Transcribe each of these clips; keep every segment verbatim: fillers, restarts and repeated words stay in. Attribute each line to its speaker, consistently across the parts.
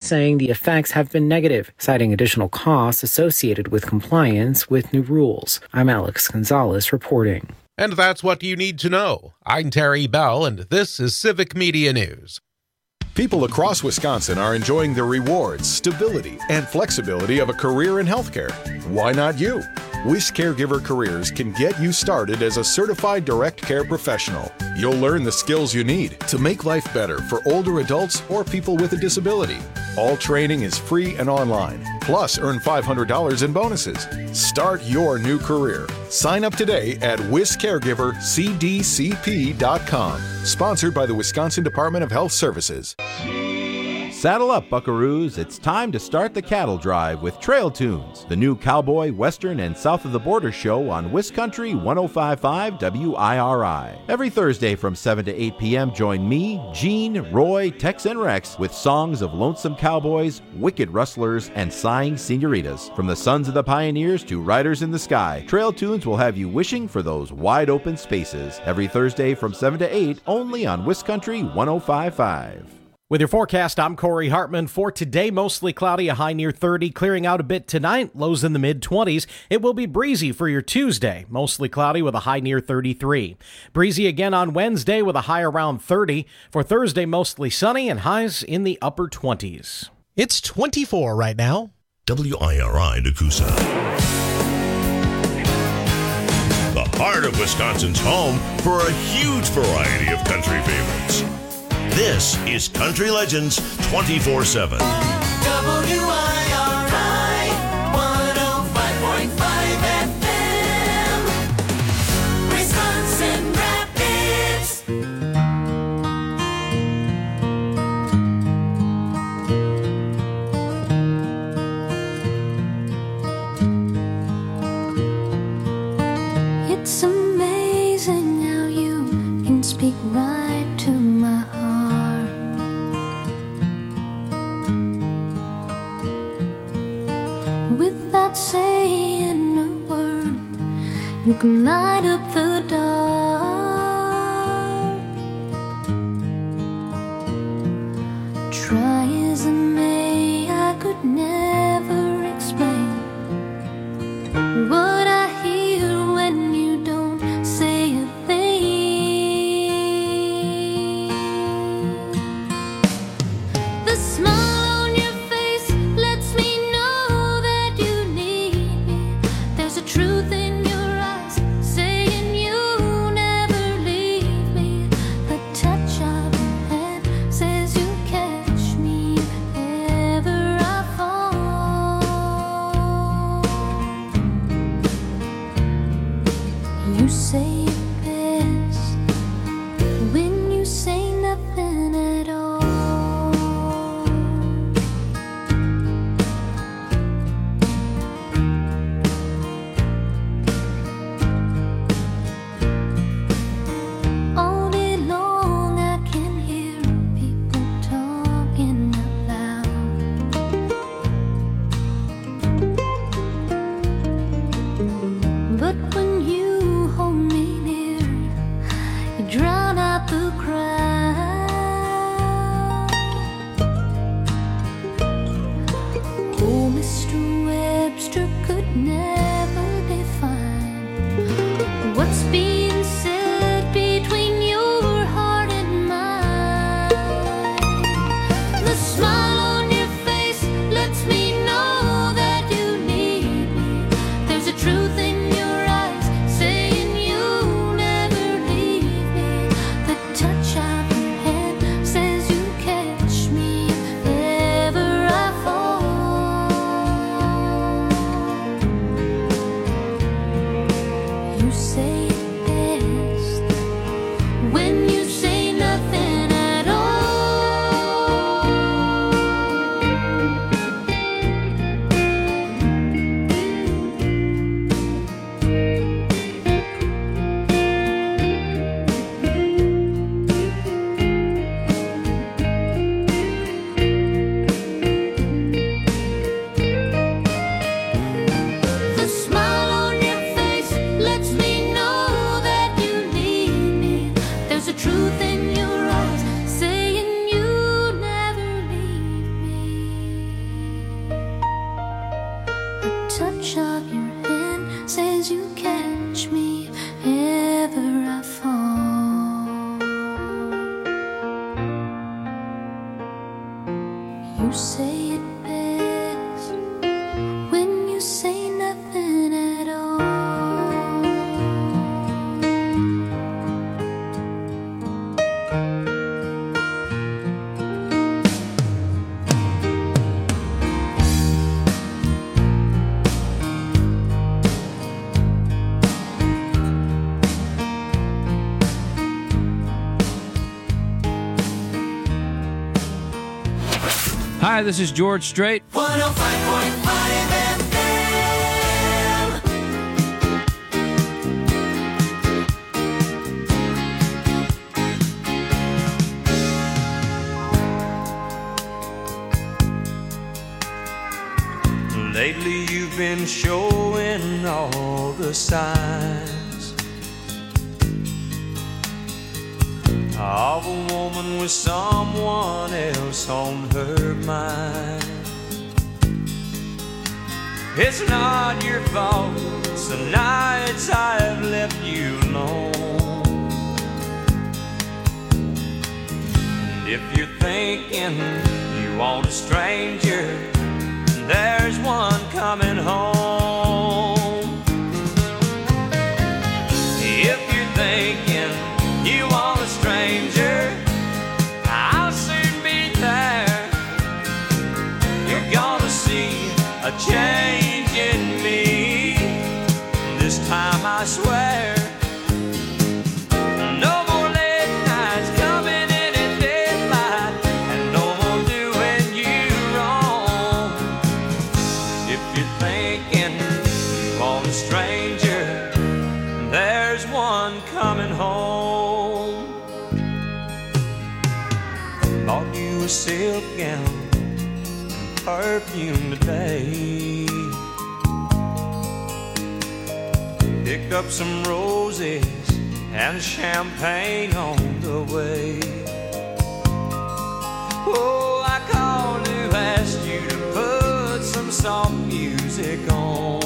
Speaker 1: saying the effects have been negative, citing additional costs associated with compliance with new rules. I'm Alex Gonzalez reporting.
Speaker 2: And that's what you need to know. I'm Terry Bell, and this is Civic Media News.
Speaker 3: People across Wisconsin are enjoying the rewards, stability, and flexibility of a career in healthcare. Why not you? Wish Caregiver Careers can get you started as a certified direct care professional. You'll learn the skills you need to make life better for older adults or people with a disability. All training is free and online. Plus, earn five hundred dollars in bonuses. Start your new career. Sign up today at wis caregiver c d c p dot com. Sponsored by the Wisconsin Department of Health Services.
Speaker 4: Saddle up, buckaroos. It's time to start the cattle drive with Trail Tunes, the new cowboy, western, and south of the border show on Wiscountry one oh five point five W I R I. Every Thursday from seven to eight p.m., join me, Gene, Roy, Tex, and Rex with songs of lonesome cowboys, wicked rustlers, and sighing senoritas. From the sons of the pioneers to riders in the sky, Trail Tunes will have you wishing for those wide open spaces. Every Thursday from seven to eight, only on Wiscountry one oh five point five.
Speaker 5: With your forecast, I'm Corey Hartman. For today, mostly cloudy, a high near thirty, clearing out a bit tonight, lows in the mid-twenties. It will be breezy for your Tuesday, mostly cloudy with a high near thirty-three. Breezy again on Wednesday with a high around thirty. For Thursday, mostly sunny and highs in the upper twenties.
Speaker 6: It's twenty-four right now.
Speaker 7: W I R I Nakusa. The heart of Wisconsin's home for a huge variety of country favorites. This is Country Legends twenty-four seven.
Speaker 8: W I R I one oh five point five F M, Wisconsin Rapids.
Speaker 9: It's amazing how you can speak right to my heart. Without saying a word, you can light up the dark. Try as I may, I could never explain what I hear when you don't say a thing. The smile on your face lets me know that you need me. There's a truth in your eyes saying you touch of your hand says you catch me if ever I fall. You say it best when you say nothing at all.
Speaker 10: Hi, this is George Strait.
Speaker 8: one oh five point five F
Speaker 11: M. Lately you've been showing all the signs of a woman with someone else on her mind. It's not your fault, some nights I've left you alone. And if you're thinking you want a stranger, there's one coming home. If you're thinking you want a stranger, I'll soon be there. You're gonna see a change in me. This time I swear, no more late nights coming in at daylight, and no more doing you wrong. If you're thinking you want a stranger, there's one coming home. Bought you a silk gown and perfume today. Picked up some roses and champagne on the way. Oh, I called to ask you to put some soft music on.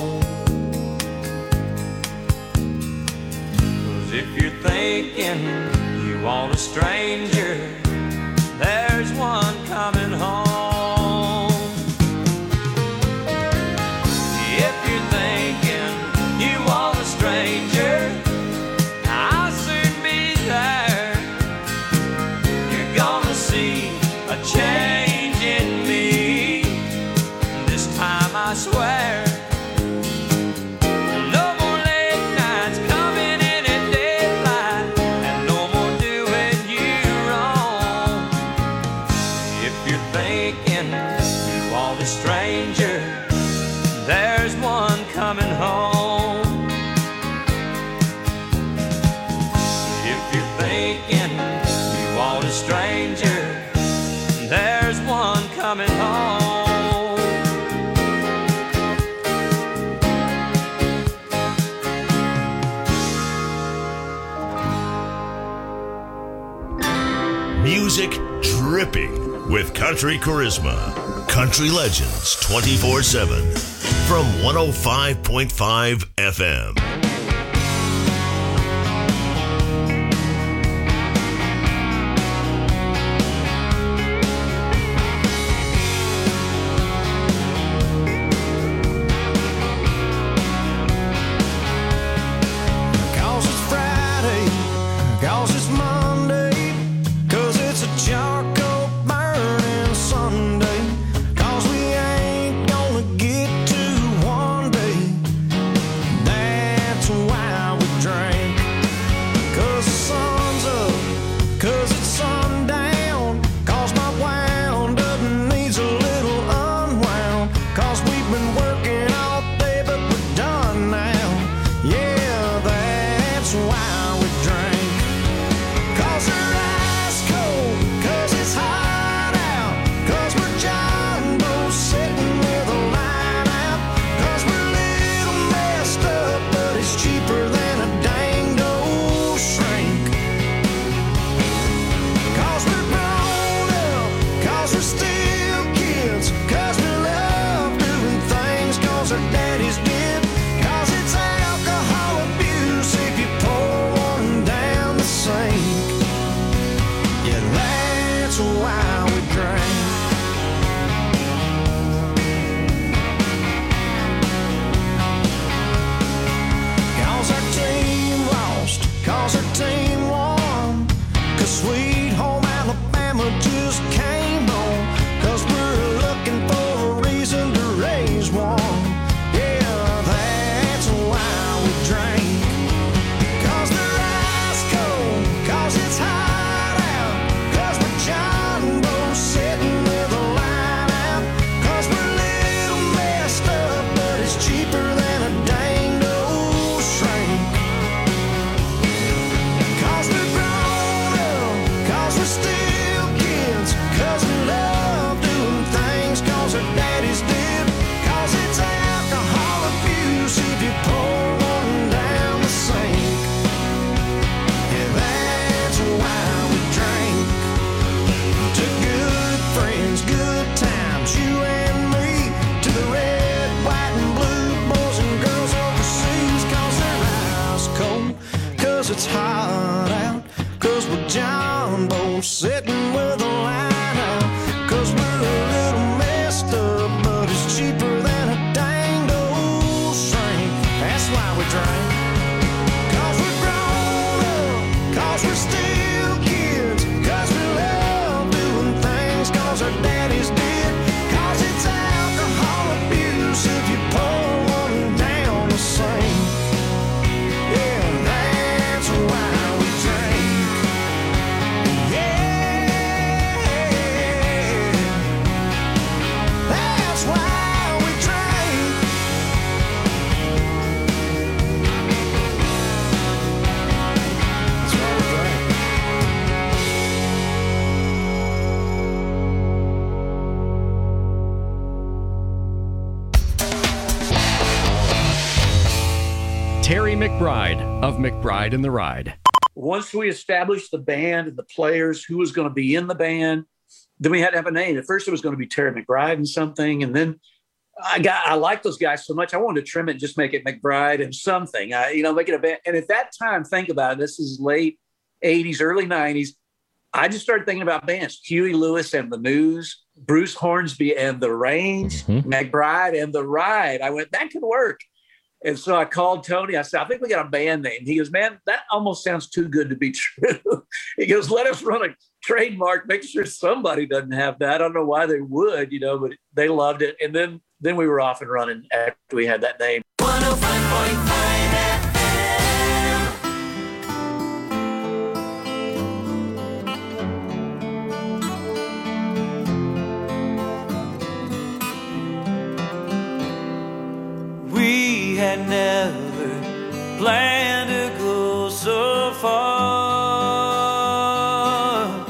Speaker 11: 'Cause if you're thinking you want a stranger, there's one coming home. If you're thinking you want a stranger, I'll soon be there. You're gonna see a change in me. This time I swear, no more late nights coming in at daylight, and no more doing you wrong. If you're thinking you want a stranger, there's one coming home. If you're thinking you want a stranger, there's one coming home.
Speaker 7: Music dripping with country charisma. Country Legends twenty-four seven from one oh five point five F M.
Speaker 12: Cause it's Friday, cause it's Monday, cause it's a charcoal burning Sunday, cause we ain't gonna get to one day. That's That's why we drank. That's why we drank.
Speaker 13: Terry McBride of McBride and the Ride.
Speaker 14: Once we established the band and the players, who was going to be in the band, then we had to have a name. At first it was going to be Terry McBride and something. And then I got, I liked those guys so much. I wanted to trim it and just make it McBride and something, I, you know, make it a band. And at that time, think about it. This is late eighties, early nineties. I just started thinking about bands, Huey Lewis and the News, Bruce Hornsby and the Range, mm-hmm. McBride and the Ride. I went, that could work. And so I called Tony. I said, I think we got a band name. He goes, man, that almost sounds too good to be true. He goes, let us run a trademark, make sure somebody doesn't have that. I don't know why they would, you know, but they loved it. And then then we were off and running after we had that name.
Speaker 8: one oh five point five F M. We had never planned to go so far.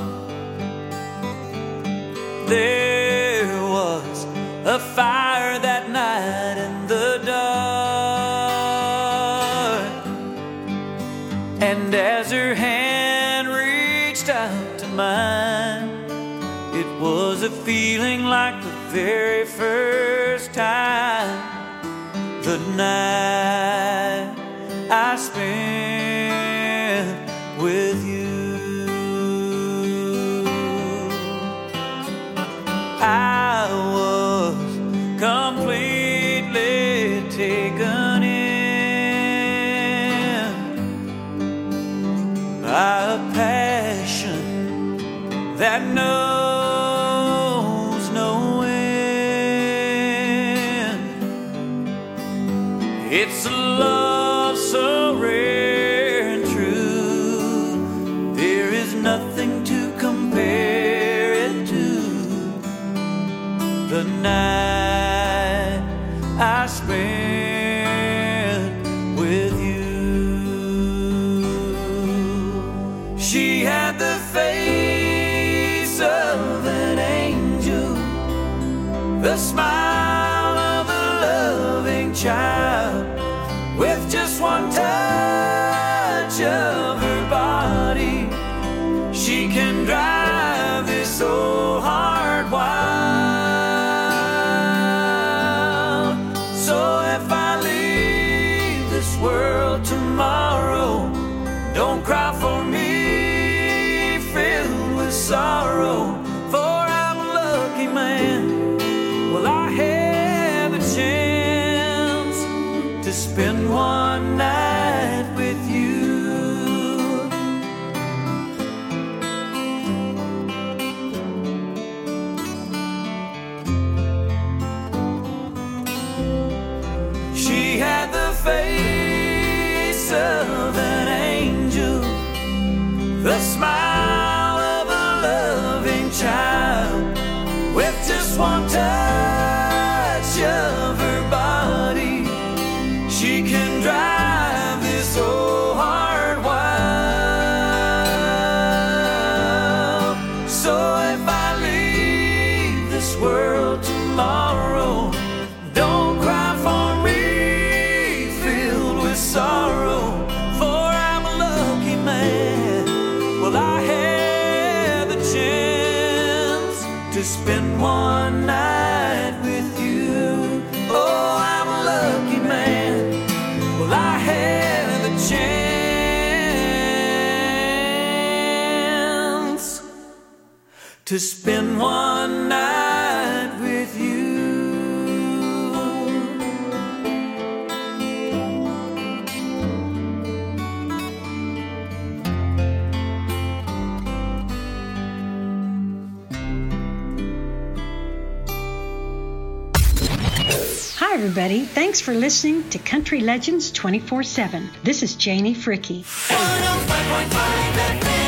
Speaker 8: There was a fire that night in the dark, and as her hand reached out to mine, it was a feeling like the very first time. The night I spent with you, I was completely taken in by a passion that knows no end. It's a love so rare and true, there is nothing to compare it to. The night I spent with you, she had the face of an angel, the smile of a loving child. With just one touch of her body, she can drive this old heart wild. So if I leave this world tomorrow, don't cry for me, filled with sorrow. For I'm a lucky man, well I had the chance to spend one night with you. She had the face of an angel, the smile of a loving child. With just one touch of her body, she can drive this old heart wild. So if I leave this world tomorrow, don't cry for me, filled with sorrow. For I'm a lucky man, well I had the chance to spend one night with you. Oh, I'm a lucky man, well I had the chance to spend one night with you.
Speaker 15: Hi, everybody. Thanks for listening to Country Legends twenty-four seven. This is Janie Fricky.
Speaker 8: one oh five point five F M.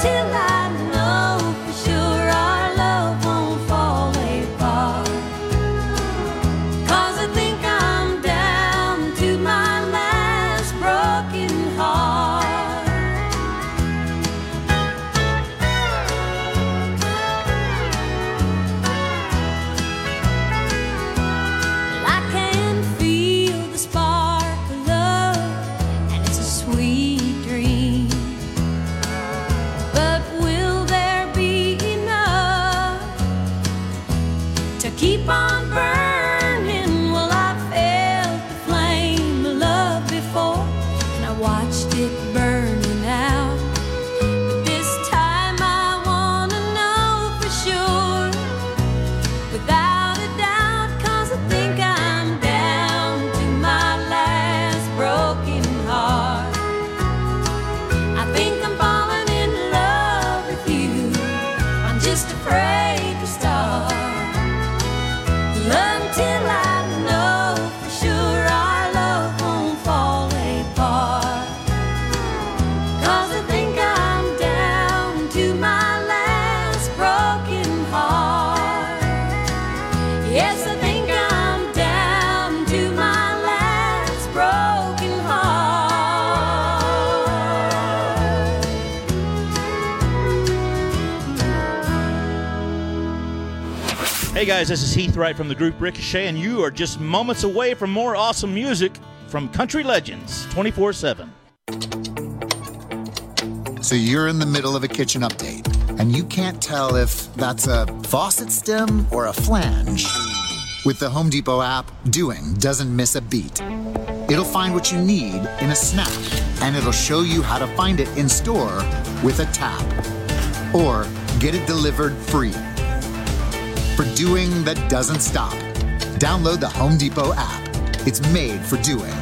Speaker 9: until I know for sure our love won't fall apart. 'Cause I think I'm down to my last broken heart. I can feel the spark of love, and it's a sweet dream. But will there be enough to keep on burning? Well, I felt the flame of love before, and I watched it burning out. But this time I wanna know for sure, without a doubt, 'cause I think I'm down to my last broken heart. I think I'm falling in love with you. I'm just afraid to start until I know for sure our love won't fall apart. 'Cause I think I'm down to my last broken heart. Yes, I think I'm down to my last broken heart.
Speaker 16: Hey guys, this is Heath Wright from the group Ricochet, and you are just moments away from more awesome music from Country Legends twenty-four seven.
Speaker 17: So you're in the middle of a kitchen update, and you can't tell if that's a faucet stem or a flange. With the Home Depot app, doing doesn't miss a beat. It'll find what you need in a snap, and it'll show you how to find it in store with a tap. Or get it delivered free. For doing that doesn't stop, download the Home Depot app. It's made for doing.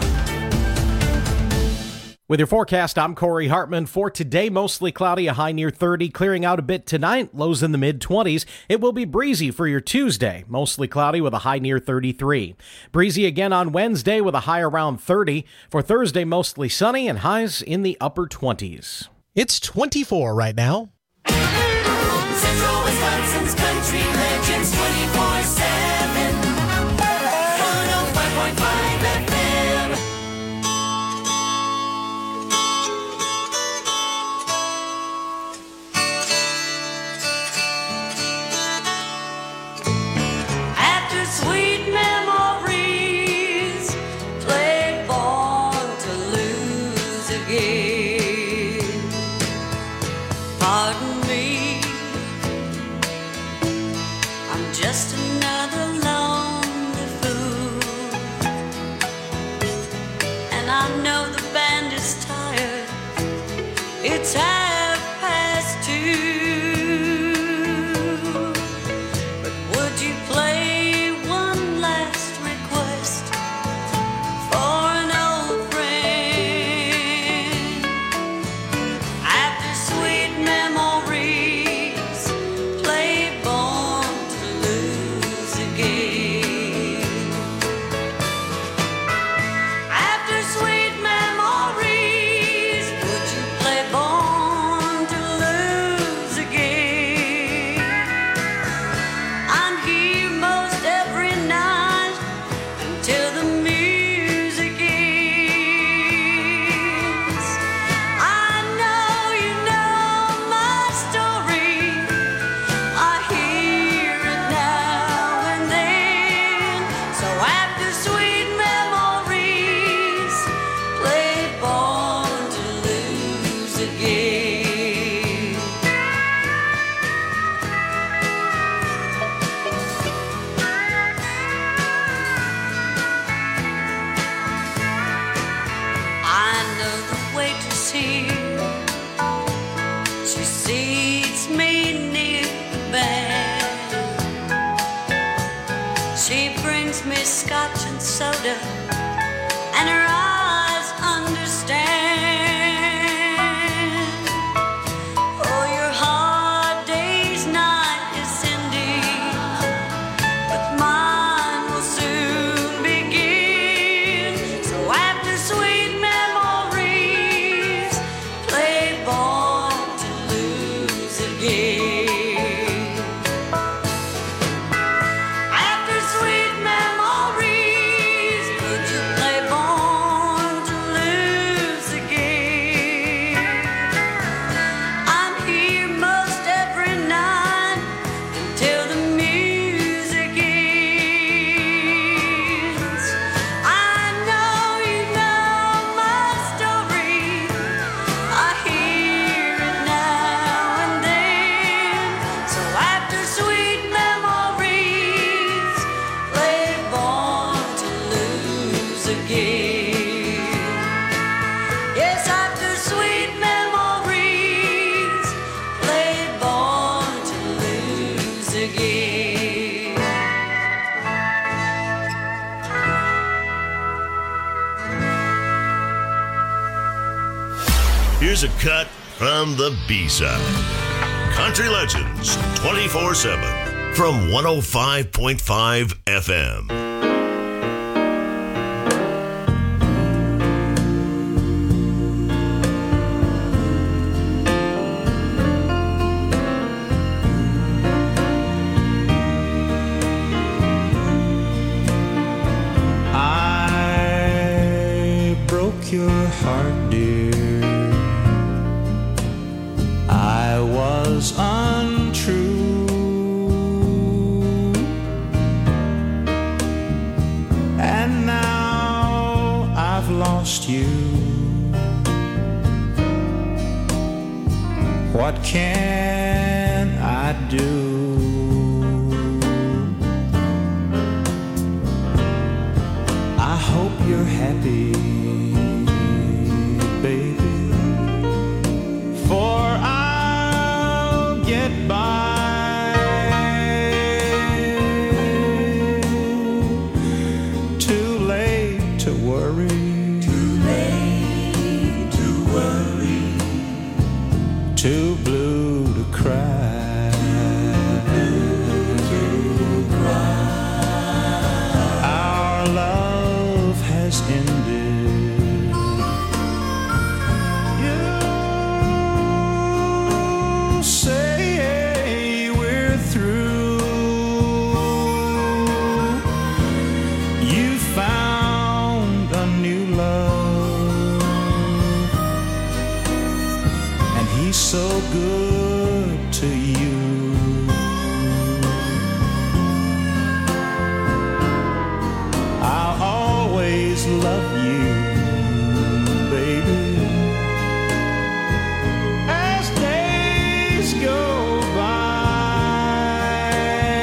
Speaker 5: With your forecast, I'm Corey Hartman. For today, mostly cloudy, a high near thirty, clearing out a bit tonight, lows in the mid-twenties. It will be breezy for your Tuesday, mostly cloudy with a high near thirty-three. Breezy again on Wednesday with a high around thirty. For Thursday, mostly sunny and highs in the upper twenties.
Speaker 6: It's twenty-four right now.
Speaker 8: Central Wisconsin's Country Legends twenty-four seven. one oh five point five F M. After sweet memories, play born to lose again. Pardon me, I'm just another lonely fool, and I know the band is tired. It's half past two, but would you play one last request for an old friend? After sweet memories, play born to lose again. After sweet memories, would you play born to lose again? I'm here most every night until the music ends. I know you know my story. I hear it now and then. So after sweet memories, play born to lose again. I know the waitress here. She seats me near the band. She brings me scotch and soda, and her eyes understand. Oh, your hard day's night is ending, but mine will soon begin. So after sweet memories, play born to lose
Speaker 7: Here's a cut from the B-side. Country Legends twenty-four seven from one oh five point five F M.
Speaker 12: I broke your heart, dear. I was untrue, and now I've lost you. What can I do? I hope you're happy, baby, for I'll get by. Too late to worry. Too late to worry. Too blue to cry. To cry. Our love has ended. You say we're through. You found a new love, and he's so good to you. I'll always love you, baby, as days go by.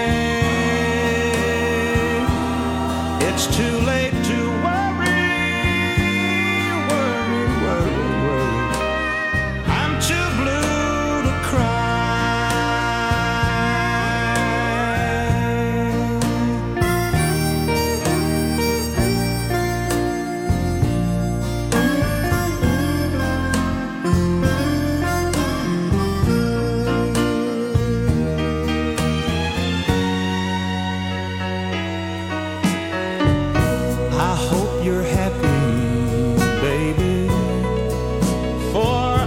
Speaker 12: It's too late to worry, worry, worry, worry. I'm too blue to cry. I hope you're happy, baby, for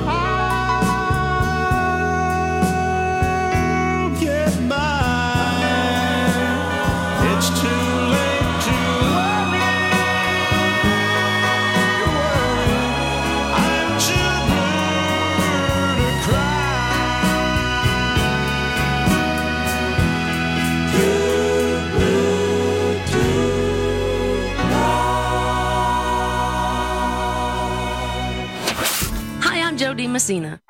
Speaker 12: I'll get by. It's too late to worry, worry. I'm too blue to cry. Too blue to
Speaker 18: Hi, I'm Jody Messina.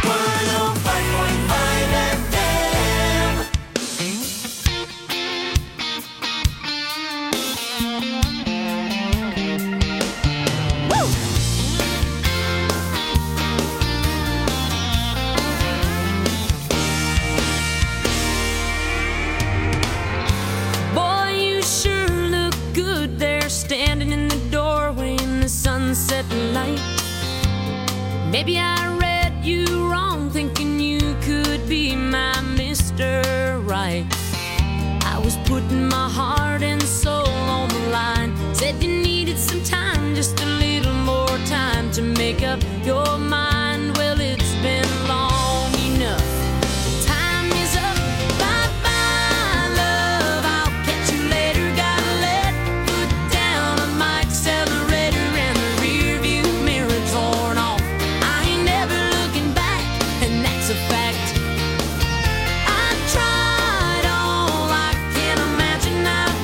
Speaker 9: Boy, you sure look good there, standing in the doorway in the sunset light. Maybe I read you wrong, thinking you could be my Mister Right. I was putting my heart and soul on the line. Said you needed some time, just a little more time to make up your mind. Well, it's been long enough. Time is up. Bye-bye, love. I'll catch you later. Gotta let foot down on my accelerator, and the rear view mirror torn off. I ain't never looking back, and that's a fact. I tried all I can imagine. I've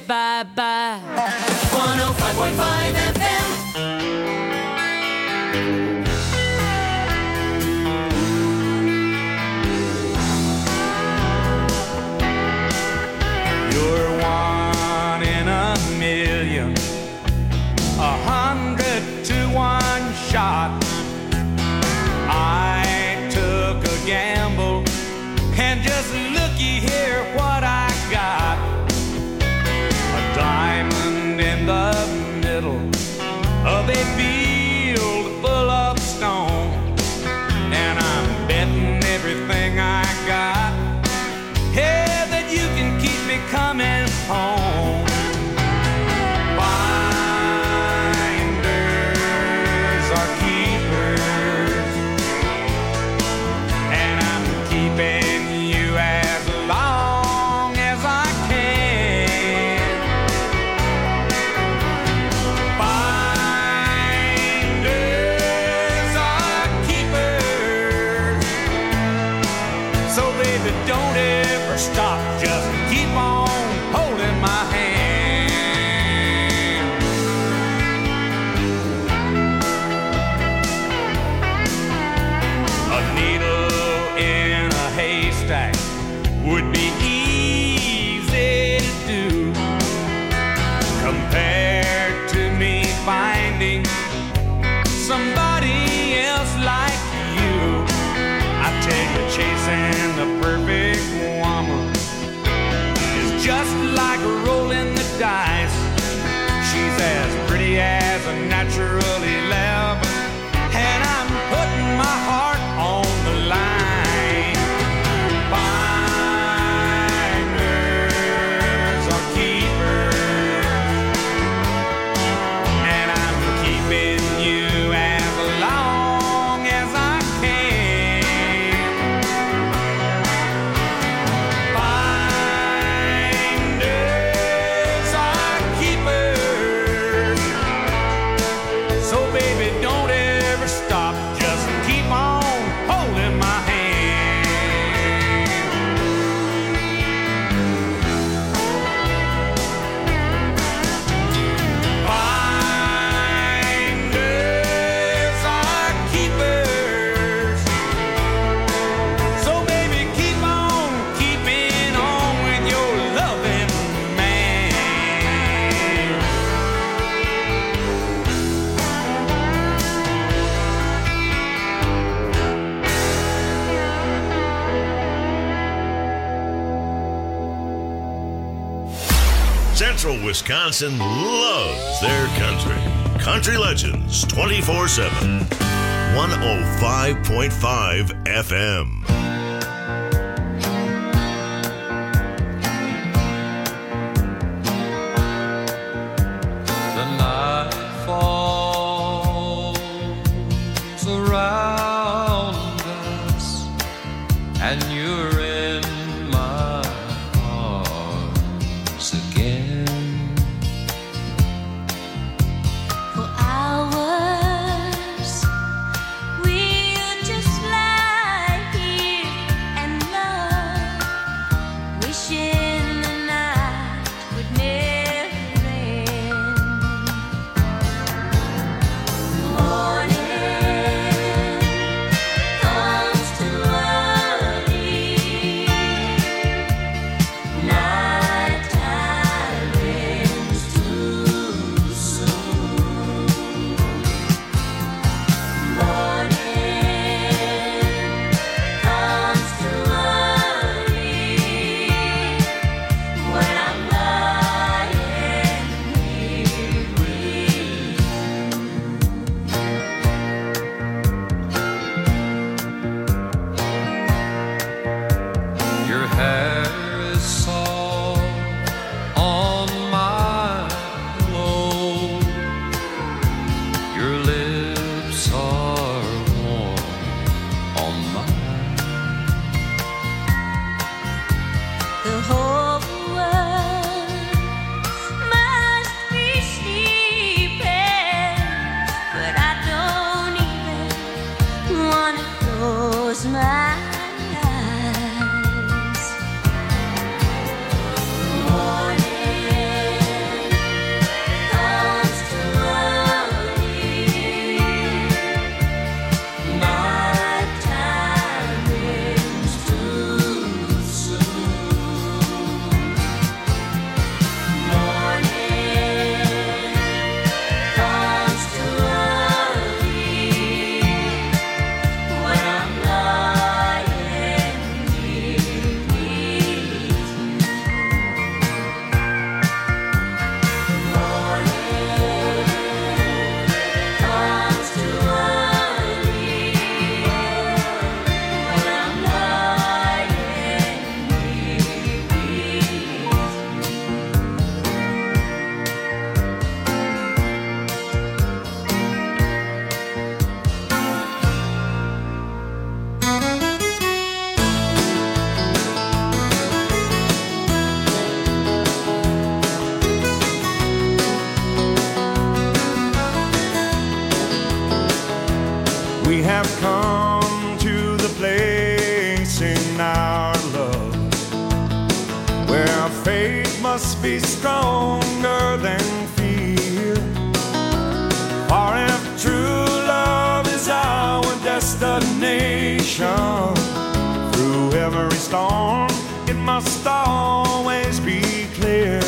Speaker 8: bye-bye. one oh five point five F M.
Speaker 11: You're one in a million, a hundred to one shot. I took a gamble, and just looky here what I got. A diamond in the middle of a field full of stone, and I'm betting everything I got, yeah, that you can keep me coming home. Finders are keepers, and I'm keeping you as long as I can. Finders are keepers, so baby, don't ever stop, just keep on holding my hand. A needle in a haystack would be easy to do compared to me finding somebody else like you. I tell you, chasing the perfect woman is just like rolling the dice. She's as pretty as a natural eleven, and I'm putting my heart on the line. Finders are keepers, and I'm keeping you as long as I can. Finders are keepers, so baby, don't ever stop, just keep on holding my hand. Finders are keepers, so baby, keep on keeping on with your loving man.
Speaker 7: Central Wisconsin loves their country. Country Legends twenty-four seven. one oh five point five F M.
Speaker 11: The night falls around us, and you're in my arms again.
Speaker 8: For hours we'll just lie here
Speaker 12: our faith must be stronger than fear. For if true love is our destination, through every storm it must always be clear.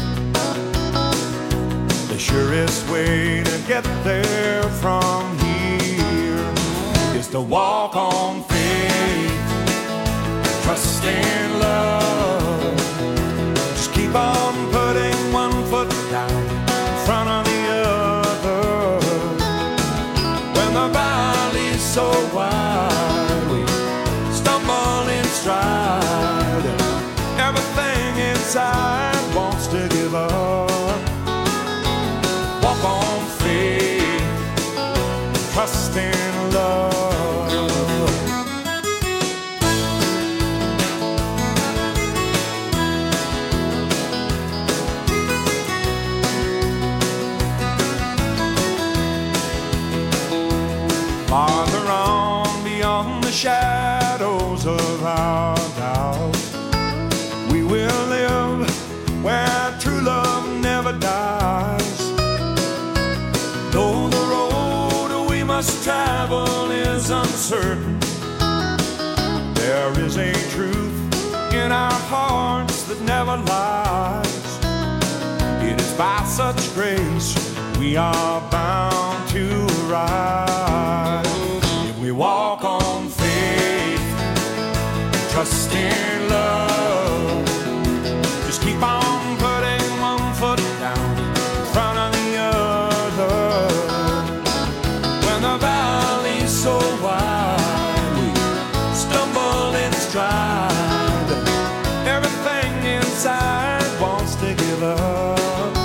Speaker 12: The surest way to get there from here is to walk on faith, trust in love. Just keep on putting one foot down in front of the other. When the valley's so wide, we stumble in stride. Everything inside wants to give up. Walk on faith, trust in love. Farther on beyond the shadows of our doubts, we will live where true love never dies. Though the road we must travel is uncertain, there is a truth in our hearts that never lies. It is by such grace we are bound to rise. If we walk on faith, trust in love, just keep on putting one foot down in front of the other. When the valley's so wide, we stumble in stride. Everything inside wants to give up.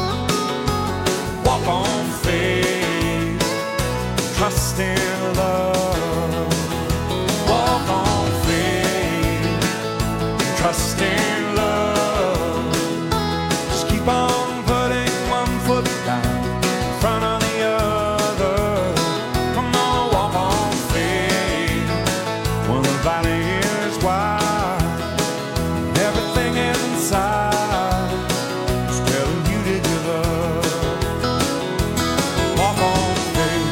Speaker 12: Walk on faith, trust in love. Walk on faith, trust in love. Just keep on putting one foot down in front of the other. Come on, walk on faith when the valley is wide. Everything inside is telling you to give up. Walk on faith.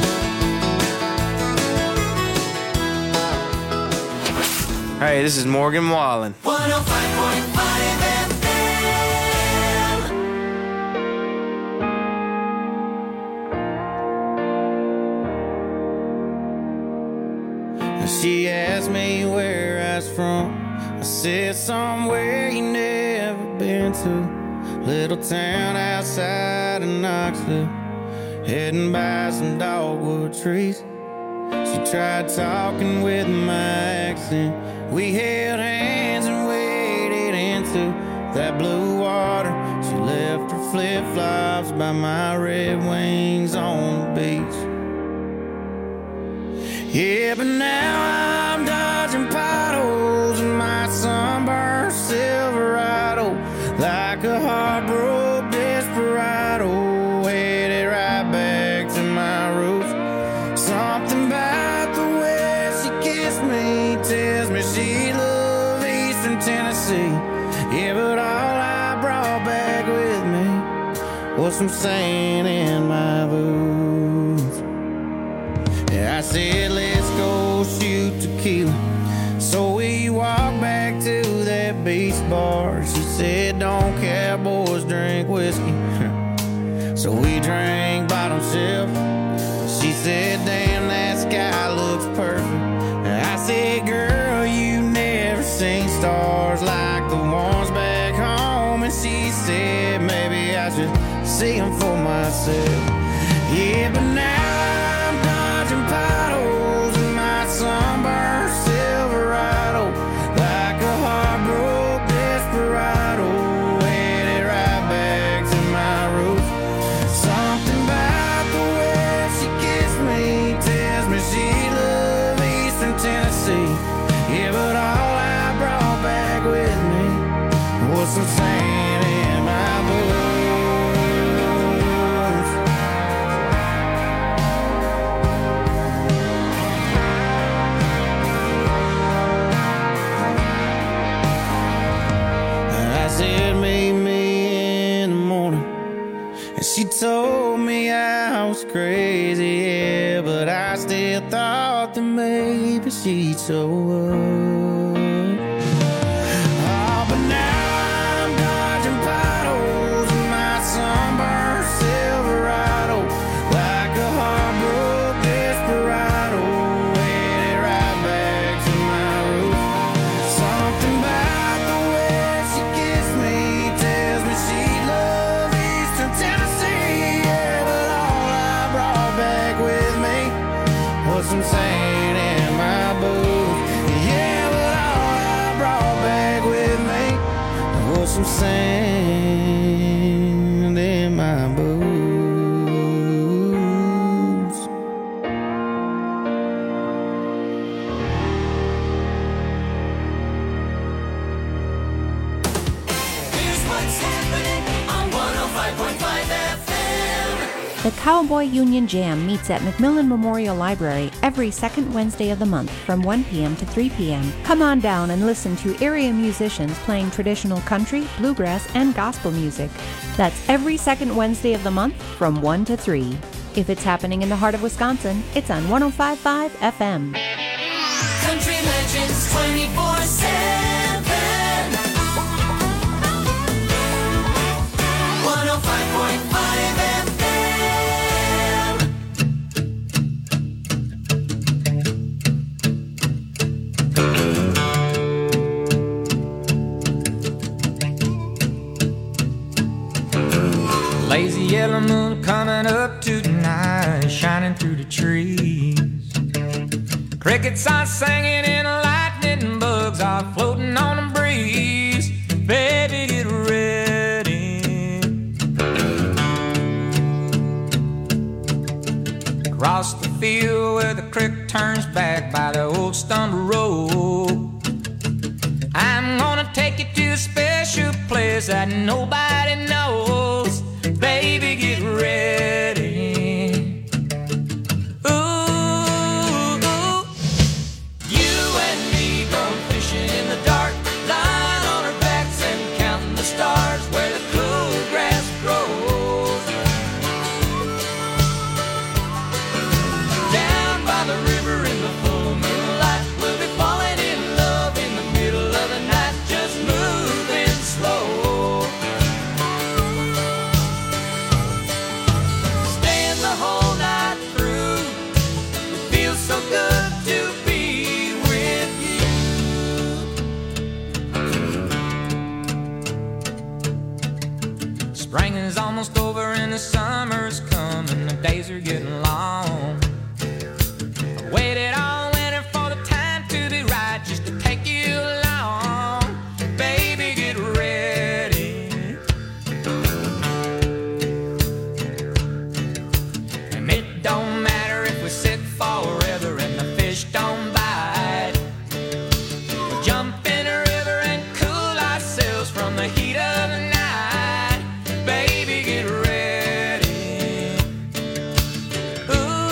Speaker 18: Hey, this is Morgan Wallen.
Speaker 8: one oh five point five F
Speaker 19: M. She asked me where I was from. I said somewhere you never been to. Little town outside of Knoxville, heading by some dogwood trees. She tried talking with my accent. We held hands and waded into that blue water. She left her flip-flops by my Red Wings on the beach. Yeah, but now I'm dodging potholes in my sunburned Silverado, like a heartbroken desperado, headed right back to my roots. Something about the way she kissed me tells me she loved Eastern Tennessee. Yeah, but all I brought back with me was some sand in my boots. Yeah, I said, let's go shoot tequila. So we walked back to that beach bar. She said, don't cowboys drink whiskey. So we drank bottom shelf. She said, damn, that sky looks perfect. I said, girl, you never seen stars like the ones back home. And she said, maybe I should see them for myself. Yeah, but now I'm dodging potholes in my sunburned Silverado, like a heartbroken desperado, headed right back to my roots. Something about the way she kissed me tells me she loved Eastern Tennessee. Yeah, but all I brought back with me was some sand in my boots. And she told me I was crazy, yeah, but I still thought that maybe she'd show up. Oh, but now I'm dodging potholes in my sunburned Silverado, like a heartbroken desperado, headed right back to my roots. Something about the way she kissed me tells me she loves Eastern Tennessee, yeah, but all I brought back with me was some sand in my boots. Yeah, but all I brought back with me was some sand in my boots.
Speaker 8: Here's what's happening on one oh five point five F M.
Speaker 20: The Cowboy Union Jam meets at McMillan Memorial Library every second Wednesday of the month from one p.m. to three p.m. Come on down and listen to area musicians playing traditional country, bluegrass, and gospel music. That's every second Wednesday of the month from one to three. If it's happening in the heart of Wisconsin, it's on one oh five point five F M.
Speaker 8: Country Legends twenty-four seven. one oh five point five F M.
Speaker 11: Lazy yellow moon coming up tonight, shining through the trees. Crickets are singing and lightning bugs are floating on the breeze. Baby, get ready. Across the field where the creek turns back by the old stone road, I'm gonna take you to a special place that nobody knows. Baby, get ready. Ooh, ooh. You and me going fishing in the dark, lying on our backs and counting the stars where the cool grass grows. Down by the river in the full moonlight, we'll be falling in love in the middle of the night, just moving slow. Staying the whole night through, it feels so good to be with you. Spring is almost over and the summer's coming, the days are getting long. I waited all winter for the time to be right, just to take you along. Baby, get ready. And it don't matter if we sit forever and the fish don't bite. We'll jump in a river and cool ourselves from the heat of the night. Baby, get ready. Ooh,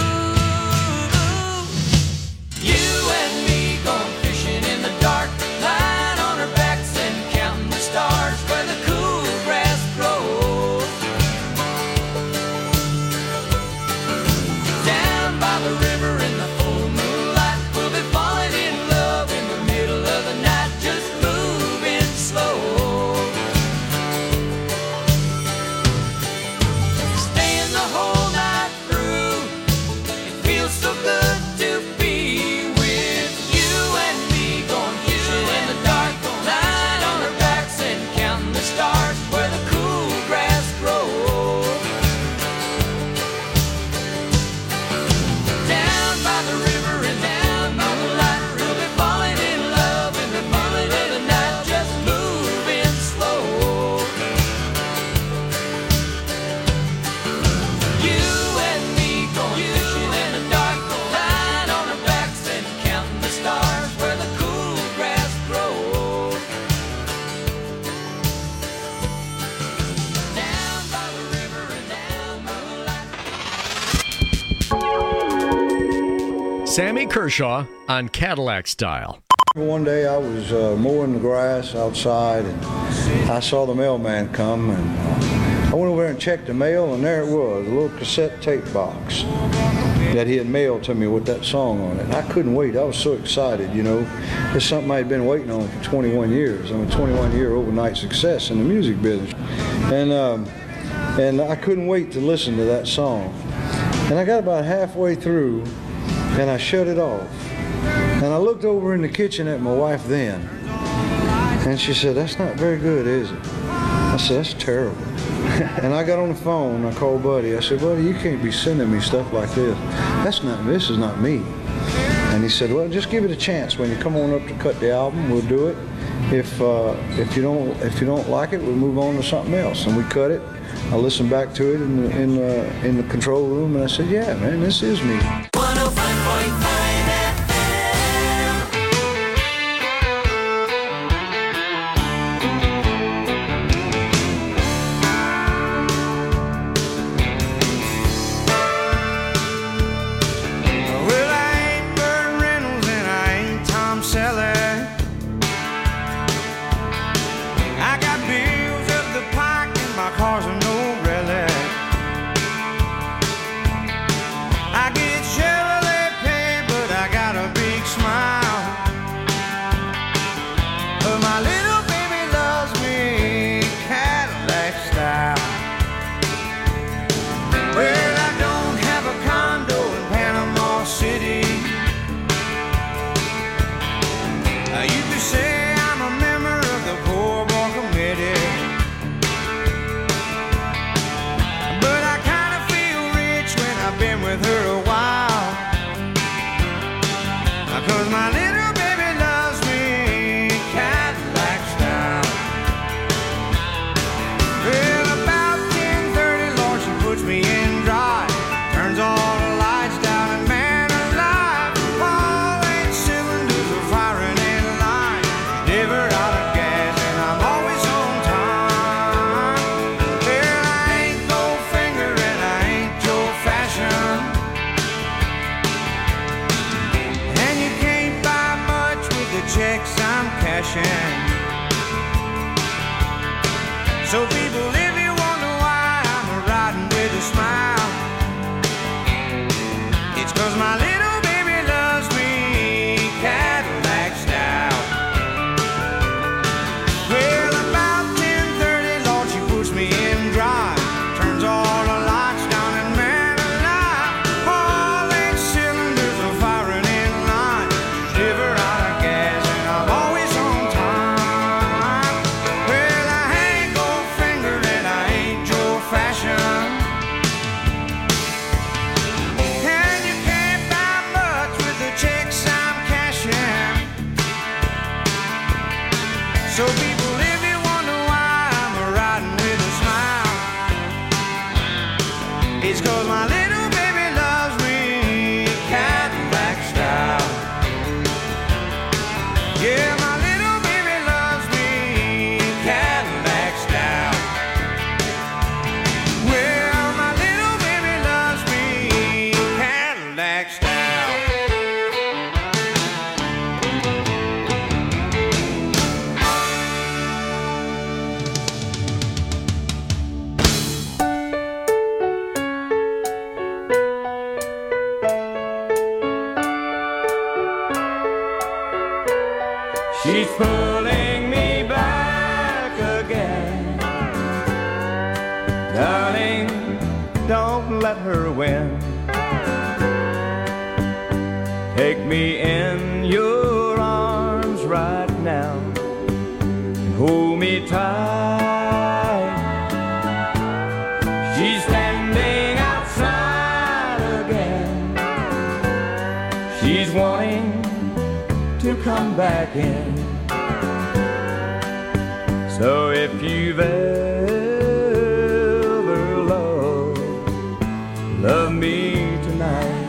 Speaker 11: ooh. You and me going fishing in the dark, lying on our backs and counting the stars where the cool grass grows. Down by the river in the full moonlight, we'll be falling in love in the middle of the night, just moving slow. Staying the whole night through, it feels so good to be with you and me going fishing in the dark, lying on our backs and counting the stars where the cool grass grows. Down by the river and down by the light, we'll be falling in love in the middle of the night, just moving slow. You and me going fishing in the dark, lying on our backs and counting the stars where the cool grass grows. Down by the river and down by the light.
Speaker 13: Sammy Kershaw on Cadillac Style.
Speaker 21: One day I was uh, mowing the grass outside and I saw the mailman come and I went over there and checked the mail, and there it was, a little cassette tape box that he had mailed to me with that song on it. I couldn't wait. I was so excited, you know. It's something I had been waiting on for twenty-one years. I'm a twenty-one year overnight success in the music business. And, um, and I couldn't wait to listen to that song. And I got about halfway through, and I shut it off. And I looked over in the kitchen at my wife then, and she said, "That's not very good, is it?" I said, "That's terrible." And I got on the phone, I called Buddy. I said, "Buddy, you can't be sending me stuff like this. That's not, this is not me." And he said, "Well, just give it a chance. When you come on up to cut the album, we'll do it. If uh, if you don't if you don't like it, we'll move on to something else." And we cut it. I listened back to it in the, in the, in the control room, and I said, "Yeah, man, this is me."
Speaker 8: one oh five point five
Speaker 19: Well, I ain't Burt Reynolds and I ain't Tom Selleck. I got bills up the pike and my car's a no relic. I get Chevrolet pay, but I got a big smile. But my little baby loves me Cadillac style. Well, I don't have a condo in Panama City. Uh, you could say I'm a member of the Poor Boy Committee. But I kind of feel rich when I've been with her a while. Uh, Cause my little baby loves me Cadillac style. Well, about ten thirty, Lord, she puts me in drive. Turns all the lights down and man alive, all eight cylinders are firing in line. Never out of gas and I'm always on time. Well, I ain't Goldfinger and I ain't Joe Fashion, and you can't buy much with the checks I'm cashing. So people, if you wonder why I'm riding with a smile, it's cause my little baby loves me Cadillac style. Well, about ten thirty, Lord, she puts me in drive. Turns all the lights down and man alive, all eight cylinders are firing in line. Never out of gas and I'm always on time. Well, I ain't Goldfinger and I ain't Joe Fashion, and you can't buy much with the checks I'm cashing. So people, if you wonder why I'm riding with a smile, it's cause my little baby loves me Cadillac style. Yeah, my little baby loves me Cadillac style. Well, my little baby loves me Cadillac style. She's pulling me back again. Darling, don't let her win. Take me in your arms right now and hold me tight. She's standing outside again. She's wanting to come back in. So if you've ever loved, love me tonight.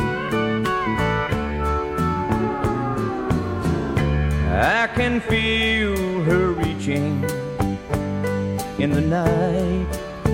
Speaker 19: I can feel her reaching in the night.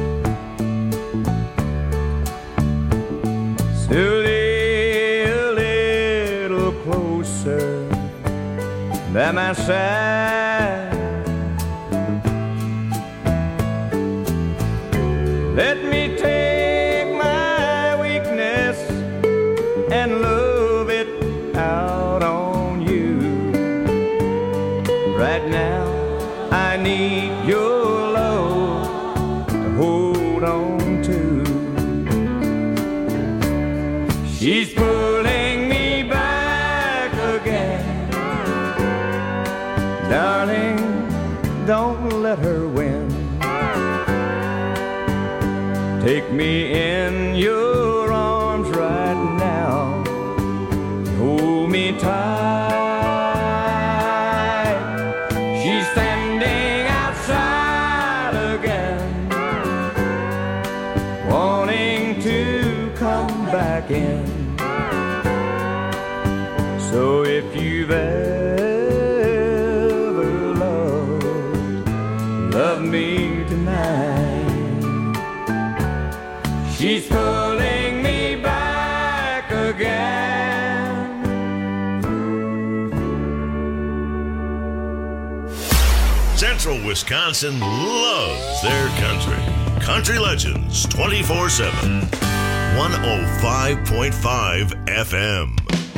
Speaker 19: So lay a little closer by my side. Let me take my weakness and love it out on you. Right now, I need your love to hold on to. She's pulling me back again. Darling, don't let her win. Take me in your arms right now. Hold me tight. She's standing outside again, wanting to come back in. So if you've ever loved, love me tonight. She's pulling me back again.
Speaker 7: Central Wisconsin loves their country. Country Legends twenty-four seven. one oh five point five F M.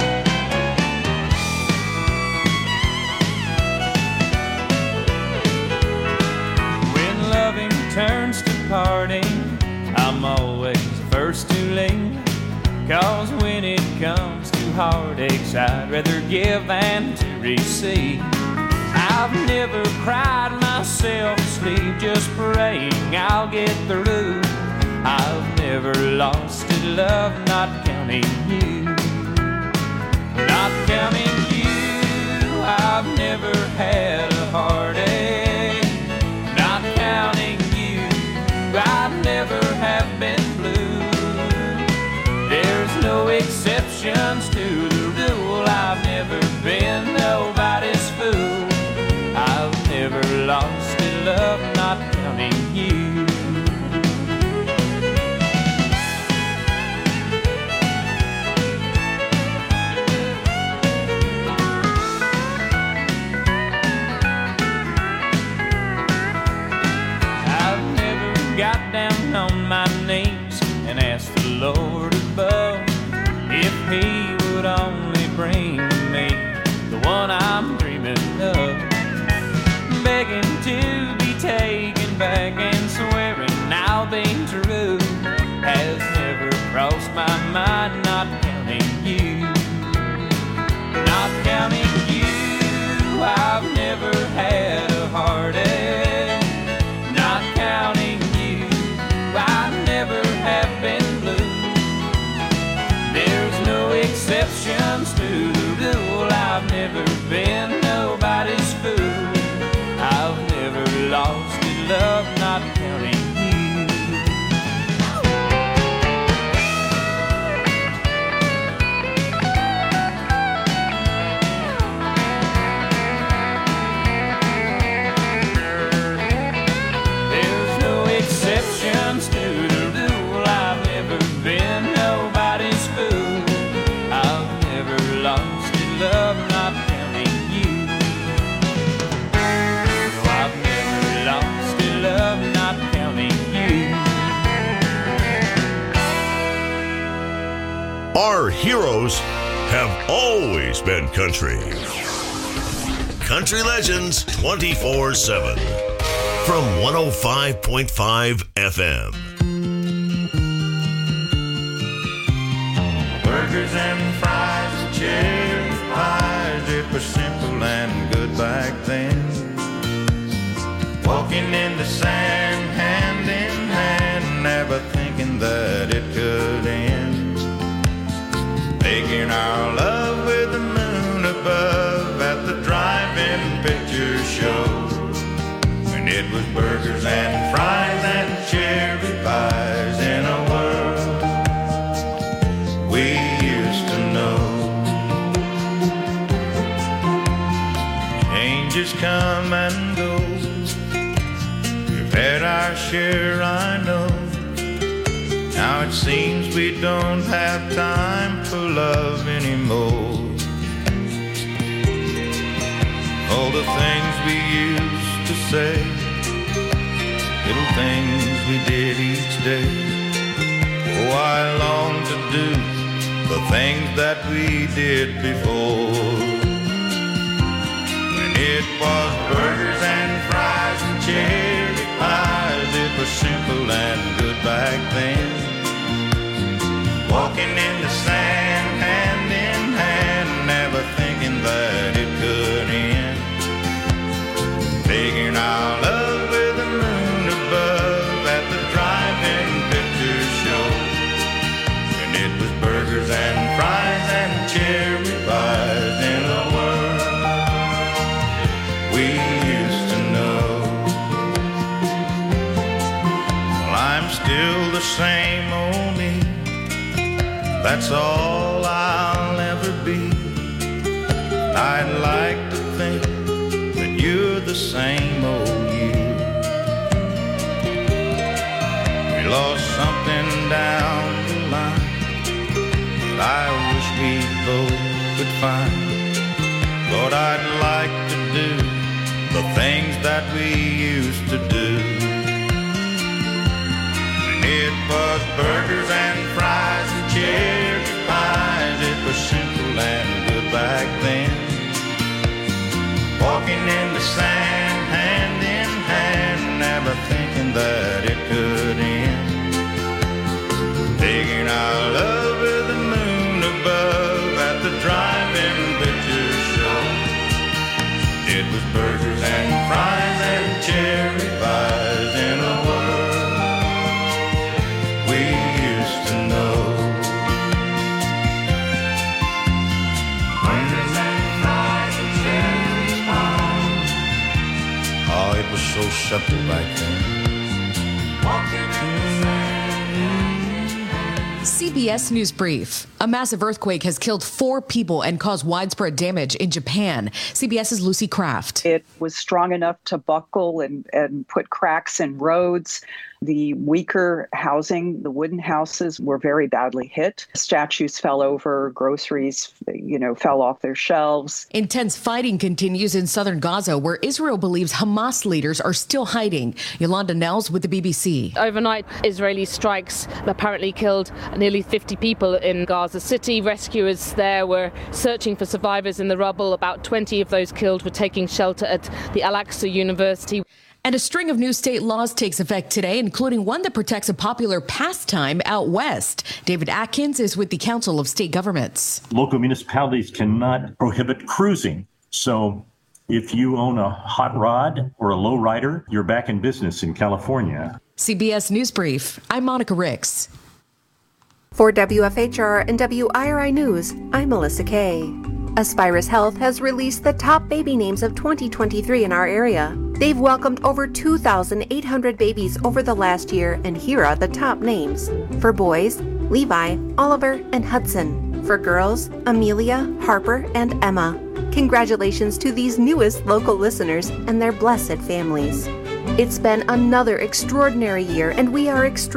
Speaker 11: When loving turns to parting, I'm always the first to leave. Cause when it comes to heartaches, I'd rather give than to receive. I've never cried myself to sleep, just praying I'll get through. I've never lost a love, not counting you. Not counting you, I've never had a heartache. Not counting you, I've never have been blue. There's no exceptions to the rule. I've never been nobody's fool. I've never lost a love, not counting you. I've never got down on my knees and asked the Lord above if He would only bring me the one I'm dreaming of. Begging to be taken back and swearing I'll be true has never crossed my mind, not counting you. Not counting you, I've never had a heartache. Not counting you, I never have been blue. There's no exceptions to the rule. I've never been nobody's fool. I've never lost a love, not counting you. There's no exceptions to the rule. I've never been nobody's fool. I've never lost a love, not counting you. Love, not counting you.
Speaker 7: Our heroes have always been country. Country Legends twenty-four seven. From one oh five point five F M.
Speaker 19: Burgers and fries, cherry pies, it was simple and good back then. Walking in the sand, hand in hand, never thinking that it could end. Making our love with the moon above at the drive-in picture show. And it was burgers and fries and cherry pies in a world we used to know. Changes come and go. Had our share, I know. Now it seems we don't have time for love anymore. All the things we used to say, little things
Speaker 1: we did each day. Oh, I long to do the things that we did before. When it was burgers and fries and cherry pies, it was simple and good back then. Walking in the sand, hand in hand, never thinking that it could end. Figuring our love with the moon above at the drive-in picture show. And it was burgers and fries and cherry pies in a world we used to know. Well, I'm still the same old me. That's all I'll ever be. I'd like to think that you're the same old you. We lost something down the line that I wish we both could find. Lord, I'd like to do the things that we used to do. When it was burgers and fries and cherry pies, it was simple and good back then. Walking in the sand, hand in hand, never thinking that it could end. Taking our love with the moon above at the drive-in picture show. It was burgers and fries and cherry pies in a world we used to know. Burgers and fries and cherry pies. Oh, it was so simple back then. Walking in the sand.
Speaker 22: C B S News Brief. A massive earthquake has killed four people and caused widespread damage in Japan. CBS's Lucy Kraft.
Speaker 23: It was strong enough to buckle and, and put cracks in roads. The weaker housing, the wooden houses, were very badly hit. Statues fell over, groceries, you know, fell off their shelves.
Speaker 22: Intense fighting continues in southern Gaza, where Israel believes Hamas leaders are still hiding. Yolanda Nels with the B B C.
Speaker 24: Overnight, Israeli strikes apparently killed nearly fifty people in Gaza City. Rescuers there were searching for survivors in the rubble. About twenty of those killed were taking shelter at the Al-Aqsa University.
Speaker 22: And a string of new state laws takes effect today, including one that protects a popular pastime out west. David Atkins is with the Council of State Governments.
Speaker 25: Local municipalities cannot prohibit cruising. So if you own a hot rod or a low rider, you're back in business in California.
Speaker 22: C B S News Brief. I'm Monica Ricks.
Speaker 26: For W F H R and W I R I News, I'm Melissa Kay. Aspirus Health has released the top baby names of twenty twenty-three in our area. They've welcomed over two thousand eight hundred babies over the last year, and here are the top names. For boys, Levi, Oliver, and Hudson. For girls, Amelia, Harper, and Emma. Congratulations to these newest local listeners and their blessed families. It's been another extraordinary year, and we are extremely